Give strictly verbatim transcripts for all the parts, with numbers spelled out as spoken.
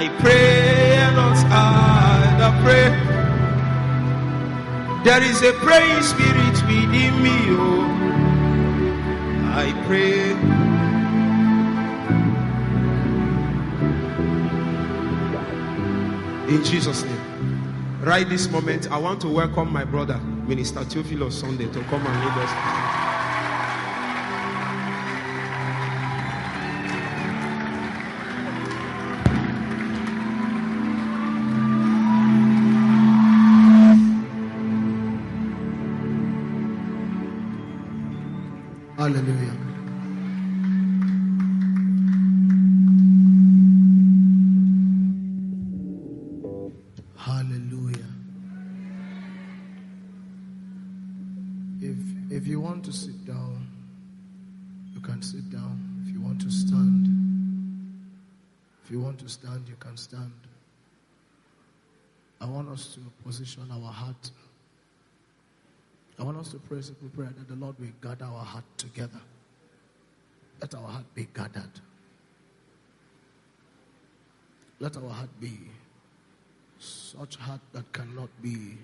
I pray and not I pray. There is a praying spirit within me. Oh, I pray. In Jesus' name. Right this moment, I want to welcome my brother, Minister Theophilus Sunday, to come and lead us. Hallelujah. Hallelujah. If if you want to sit down, you can sit down. If you want to stand, if you want to stand, you can stand. I want us to position our heart. I want us to pray simple prayer that the Lord will gather our heart together. Let our heart be gathered. Let our heart be such heart that cannot be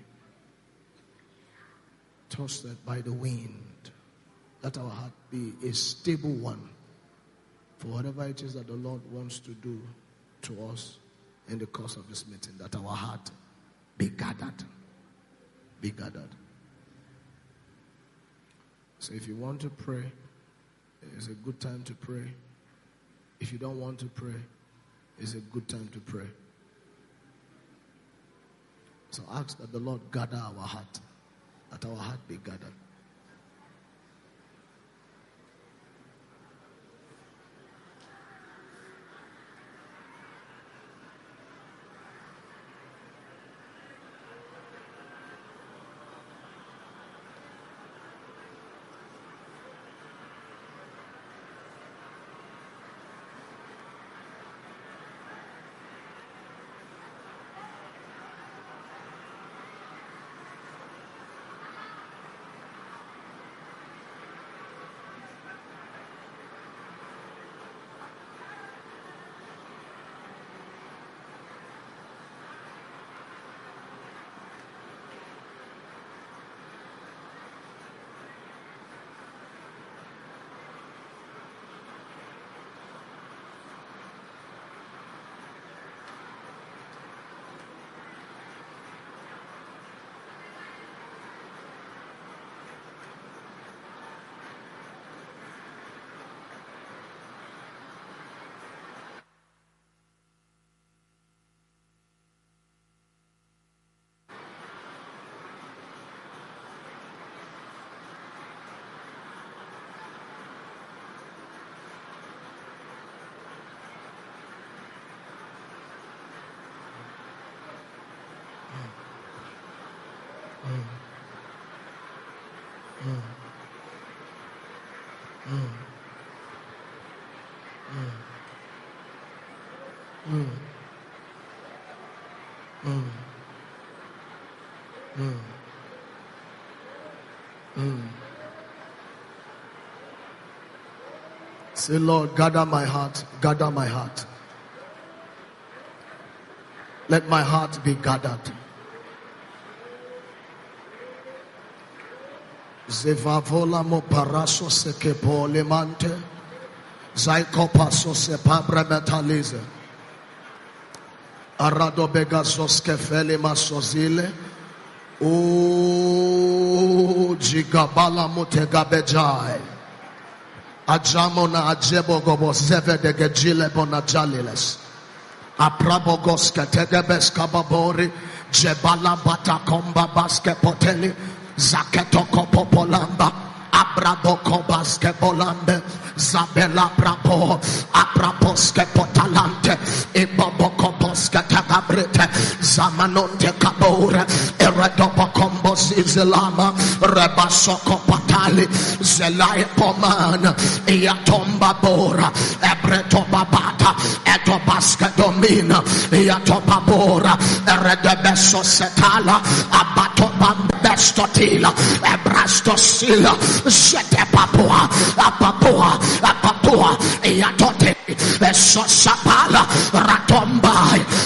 tossed by the wind. Let our heart be a stable one for whatever it is that the Lord wants to do to us in the course of this meeting. That our heart be gathered. Be gathered. So if you want to pray, it's a good time to pray. If you don't want to pray, it's a good time to pray. So ask that the Lord gather our heart, that our heart be gathered. Say, Lord, gather my heart, gather my heart. Let my heart be gathered. Zevavola mo paraso se que polemante, zaikopaso se pabre metalize, arado begasos que fele masozile, o jigabala mutegabejai. Ajamona ajebo gobo zeve de gejile bona jaliles. Aprabogos ketegebes kababori. Jebala bata komba baske poteli. Zaketoko popolamba. Abraboko baske bolambe. Zabela brabo. Abraboske potalante. Iboboko boske tagabrete. Zamanonte kabore. Eredobo kombo zizilama. Rebasoko patali. Zelai poman. Iatomba bora. Ebreto babata. Etobaske domina. Iatoba bora. Eredebeso setala. Abato bambestotila. Ebrastosila. Zete papua. Apapua. Apapua. Iatote. Esosapala. Ratombai.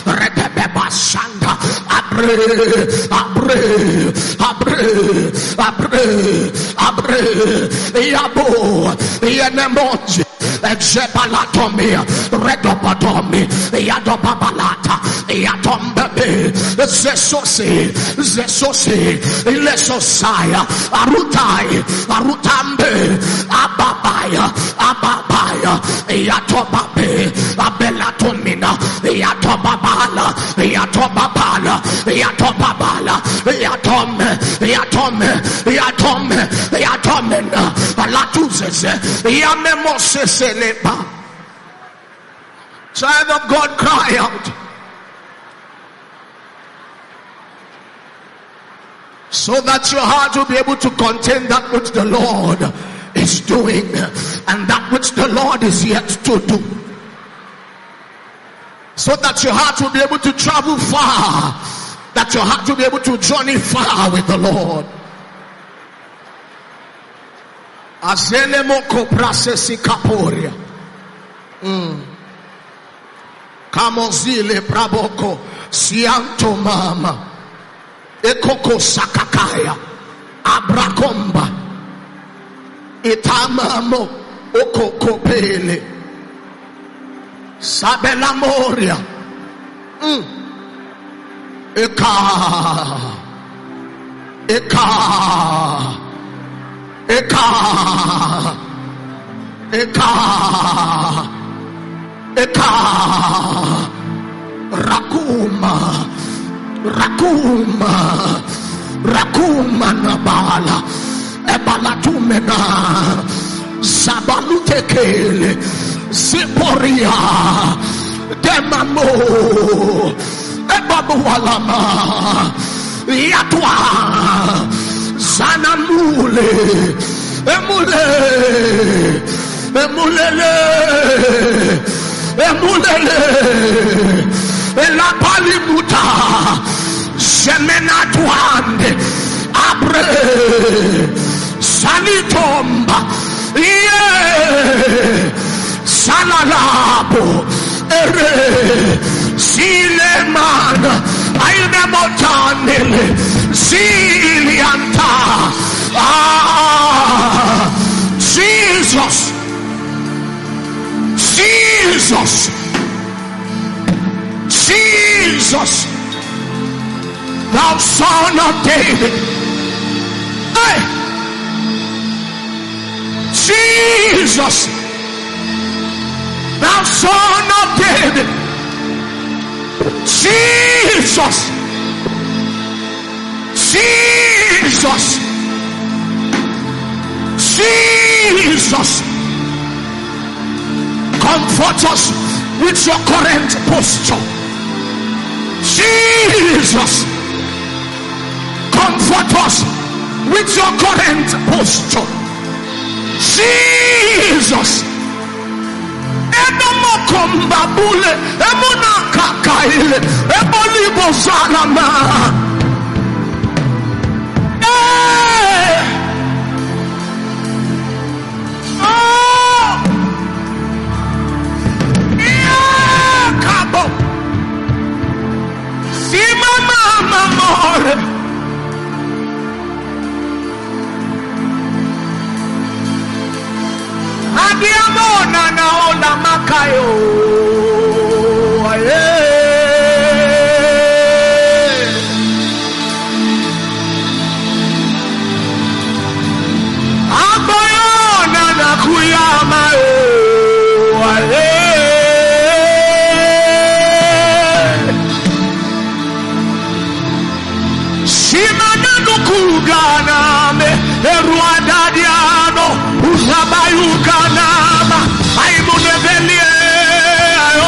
abre, abre, abre, abre, abre, yabo, yanemoji, exepalatomia, redopatomi, yadobabalata, yatombe, zesosi, zesosi, ilesosaya, arutai, arutambe, ababaya, ababaya, yatobabe, abelatomina, yatobabala, yatobabala, yatobabala, yatome, yatome, yatome, yatome, balatuzeze, yamemoseselepa. Child of God, cry out. So that your heart will be able to contain that which the Lord is doing and that which the Lord is yet to do. So that your heart will be able to travel far. That your heart will be able to journey far with the Lord. Azelemoko prasesi kaporia. Kamozile praboko sianto mama. Ekoko sakakaya. Abrakomba. Itamamo okokopele. Sabela moria. Mm. Eka. Eka. Eka. Eka. Eka. Rakuma. Rakuma. Rakuma nabala. Ebalatumena. Sabalutekele. Ziporia. Demamo. Ebabualama. Yatwa. Zanamule. Emule. Emulele. Emulele. La palimuta. Semena tuande. Abre. Salitomba. Yeah. Salalabo. Ere. Silemana. Ainemotanele. Silianta. Ah. Jesus. Jesus. Jesus. Thou son of David. Hey. Jesus. Thou son of David. Jesus. Jesus. Jesus. Comfort us with your current posture. Jesus. Comfort us with your current posture. Jesus. Edomokombabule, emonakakaile, ebolibozalama. Hey! Oh! Yeah, kabo. Si mama mamore. Adiamona naona makayo. Aboyona nakuyama. Shimana nukugana me eruadadiano uzabayukanama aimunebelie ayo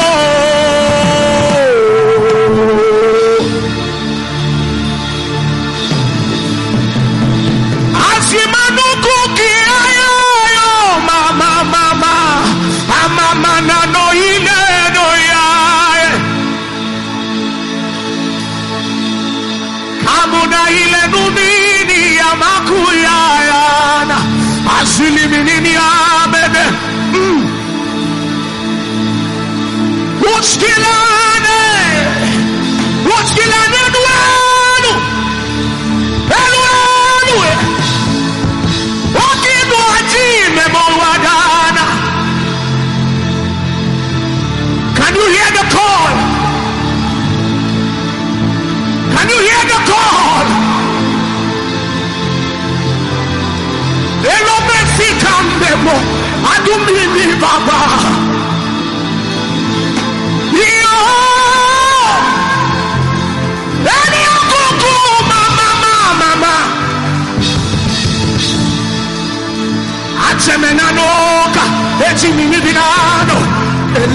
asimanukuki ayo ayo mama mama amama nano ile no yae kamuna ile numini ya makuyayana asili minini amene mm. Uskilane Uskilane dwe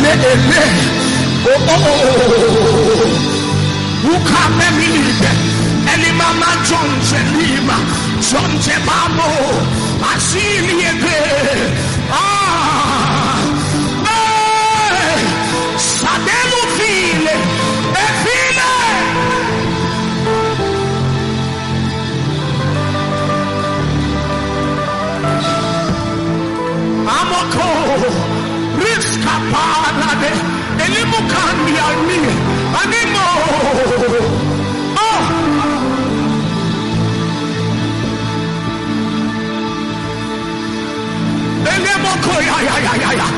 ele. Oh, oh, oh. Ukamemide. Elimama John Jelima. John Jebamo. Asili ebe. Ah. Hey. Sadelu file. Efile. Amoko. Riska parade. Elimukandi almi. Animo. Oh. Elemoko ya ya ya ya ya.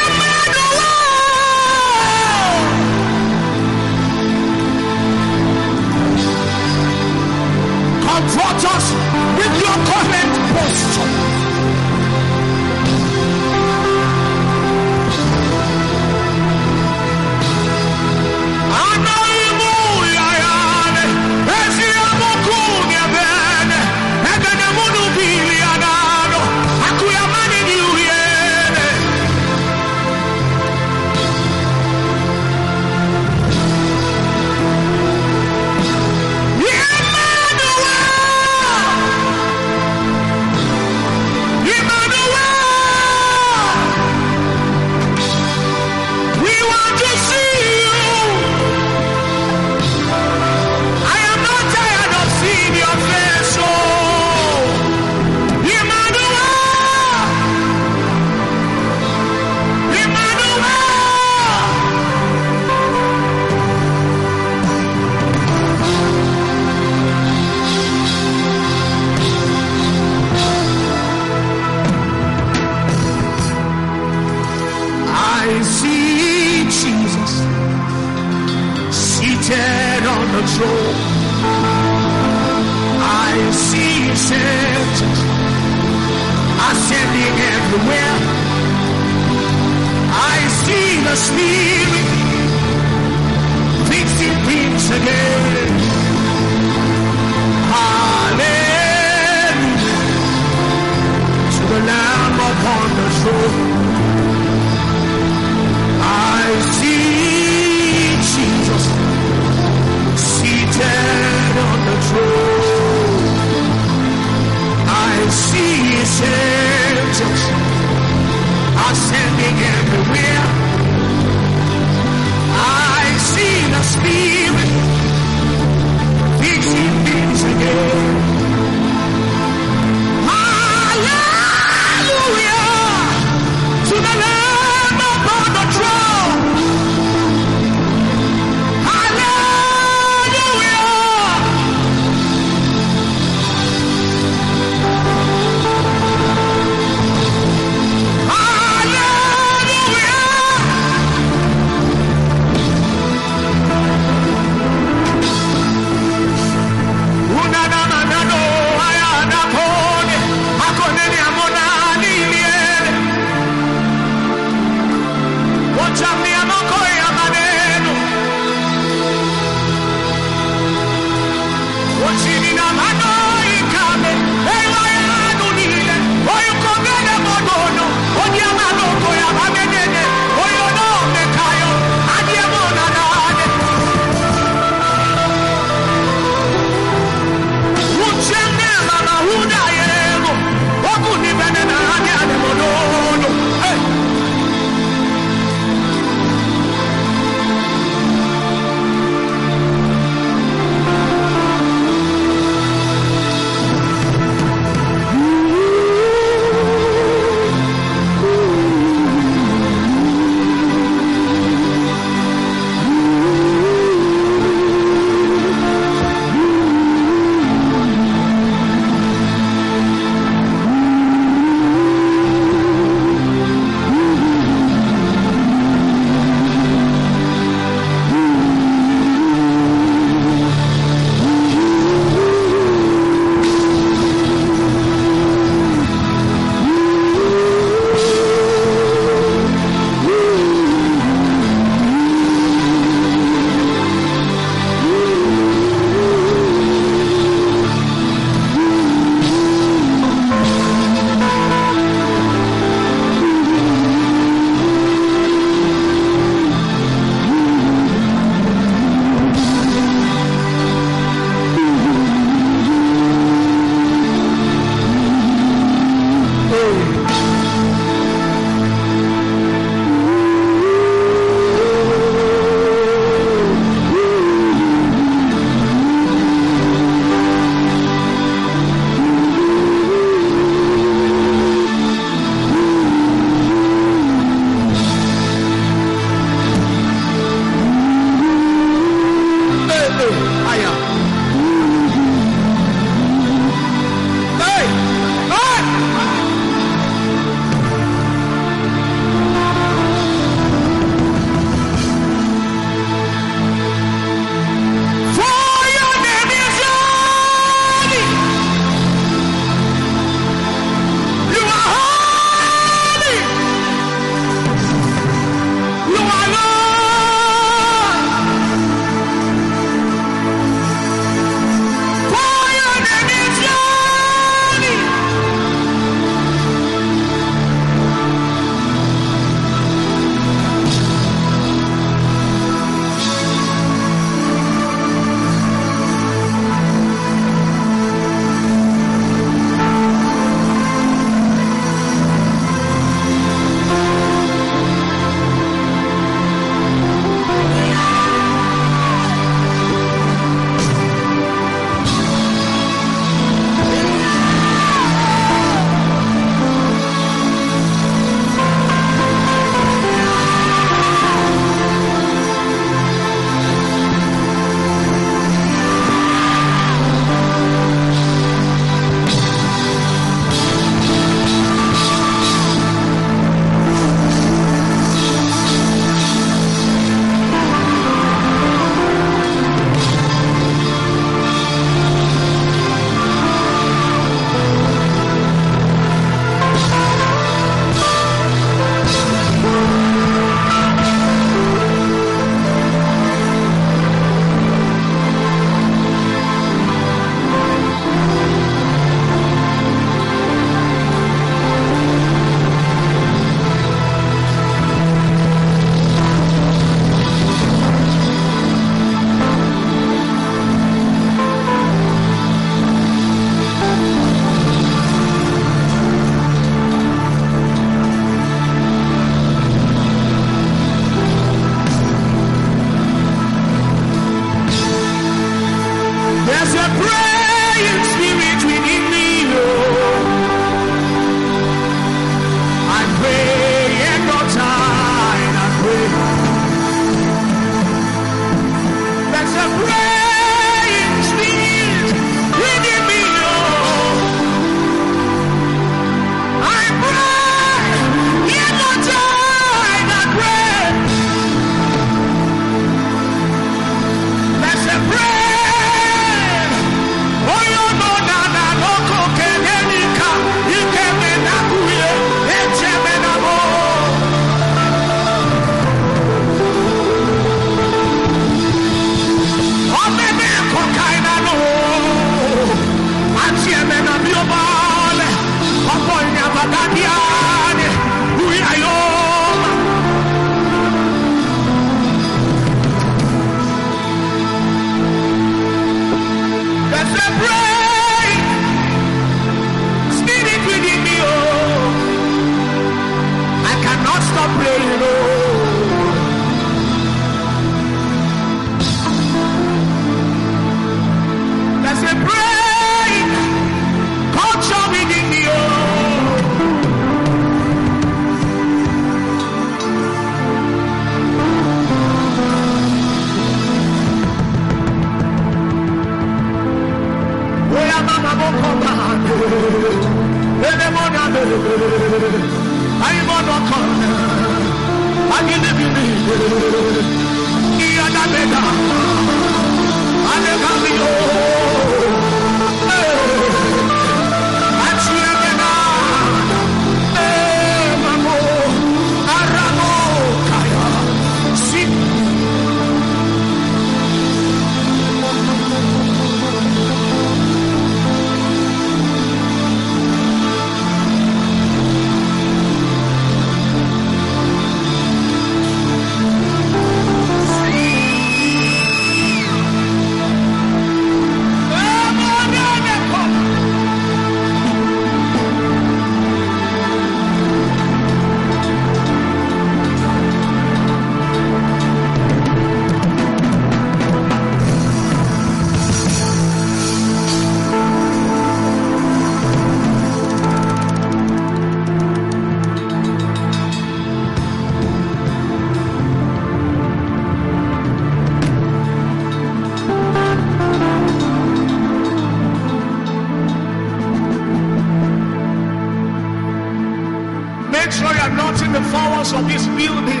Of this building,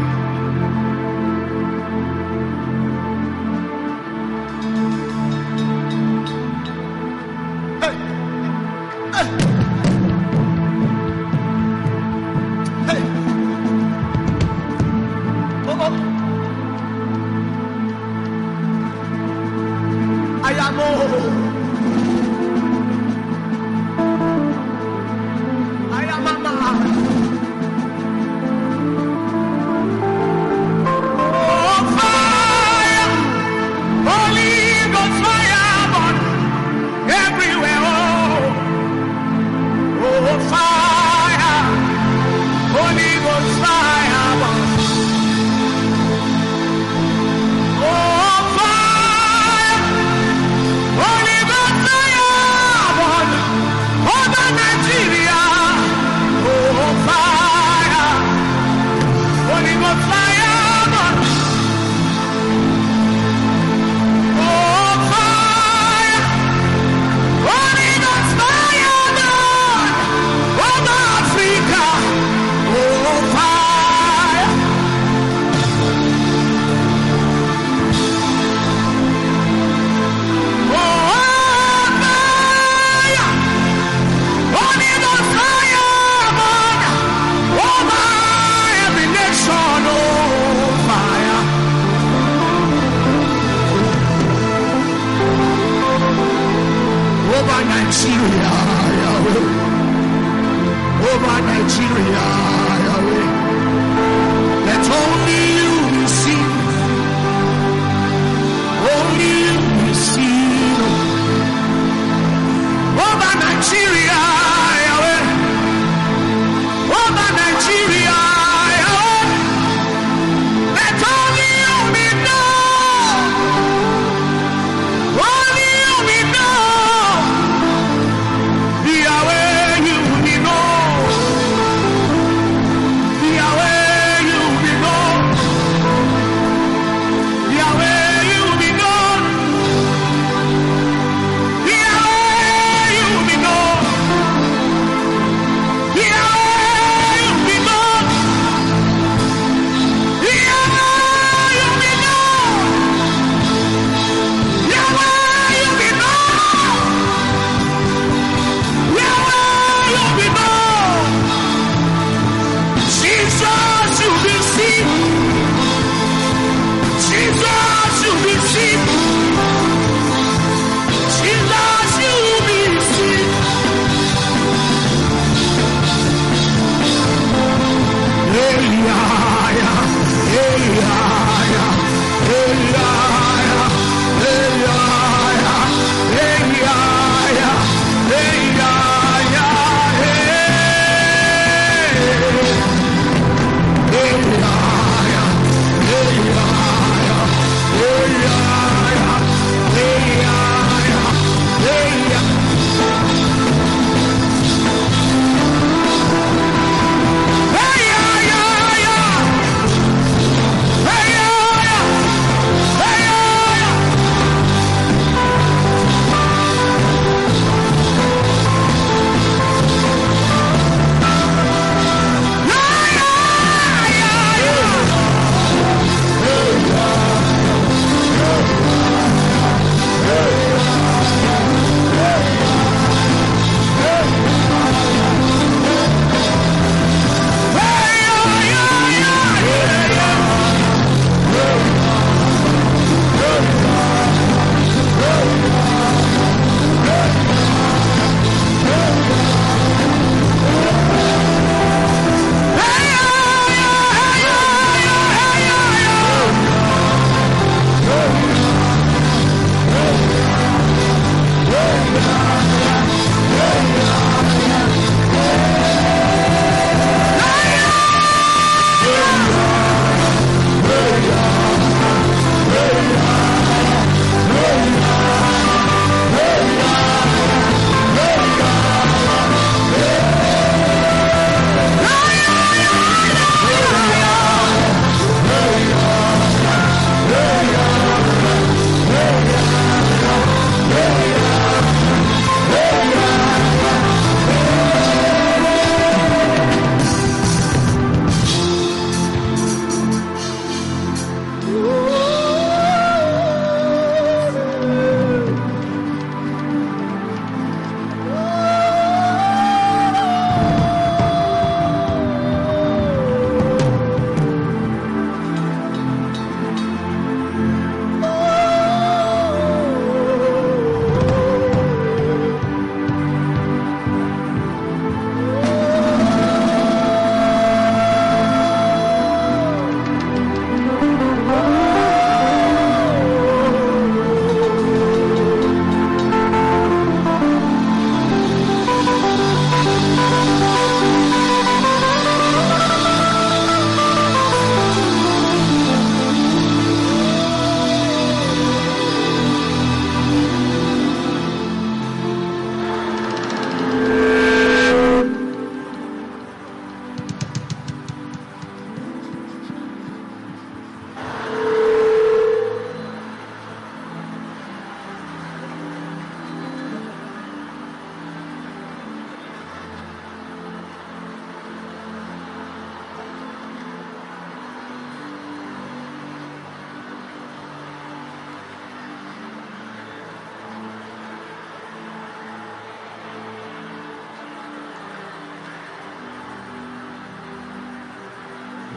hey, hey, hey, oh, oh. I am all. I am a man. Nigeria, Yahweh. Over Nigeria, Yahweh. Let only you be seen. Only you be seen. Over Nigeria, Yahweh. Over Nigeria, Yahweh. Let only you be known. Only you be known. Yahweh, you be known.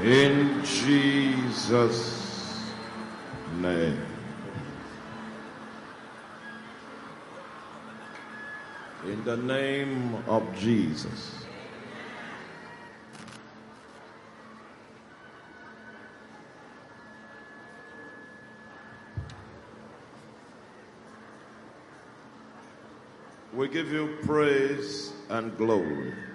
In Jesus' name. In the name of Jesus. We give you praise and glory.